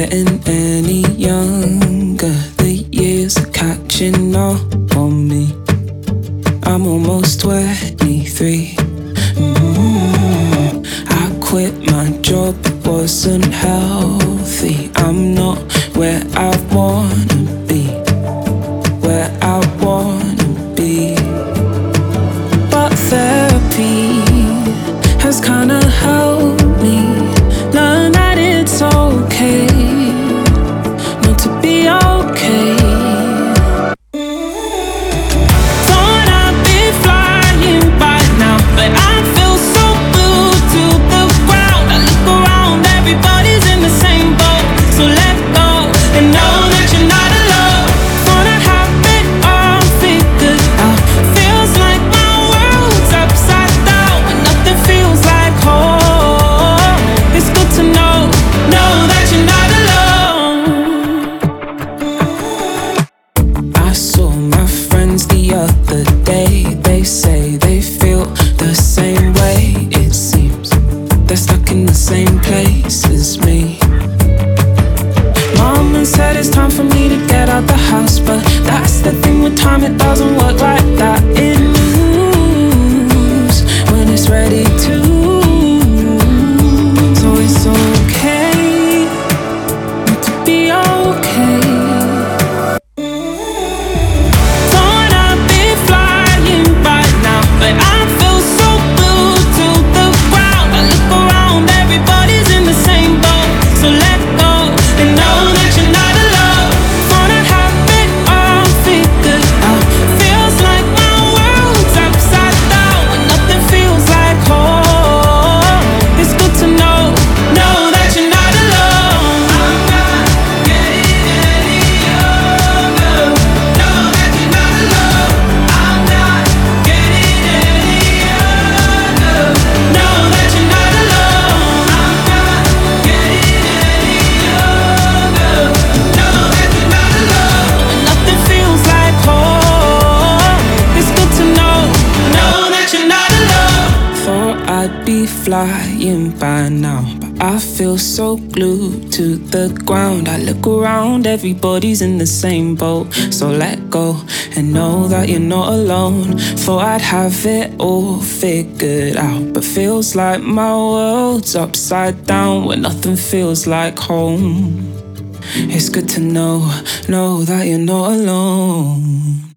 getting any younger. The years are catching up on me. I'm almost 23. I quit my job, it wasn't healthy. I'm not where I wanna be, where I wanna be. But therapy has kinda helped me learn that it's okay not to be okay. Thought I'd be flying by now, but I feel so glued to the ground. I look around, everybody's in the same boat. So let go and know that you're not alone. Thought I have it all figured out. Feels like my world's upside down when nothing feels like home. It's good to know that you're not alone. I saw my friends the other day. They say they feel the same way. It seems they're stuck in the same place as me. Mama said it's time for me to get out the house, but that's the thing with time, it doesn't work like that. It moves when it's ready to. So it's okay not to be okay. Thought I'd be flying by now, but I feel so glued to the ground. I look around, everybody's in the same boat. So let go and know that you're not alone. Thought I have it all figured out. Feels like my world's upside down when nothing feels like home. It's good to know that you're not alone. I'm not getting any younger. Know that you're not alone. I'm not getting any younger. Know that you're not alone. I'm not getting any younger. Know that you're not alone. When nothing feels like home, it's good to know that you're not alone. Thought I'd be flying by now, but I feel so glued to the ground. I look around, everybody's in the same boat. So let go and know that you're not alone. Thought I'd have it all figured out, but feels like my world's upside down when nothing feels like home. It's good to know that you're not alone.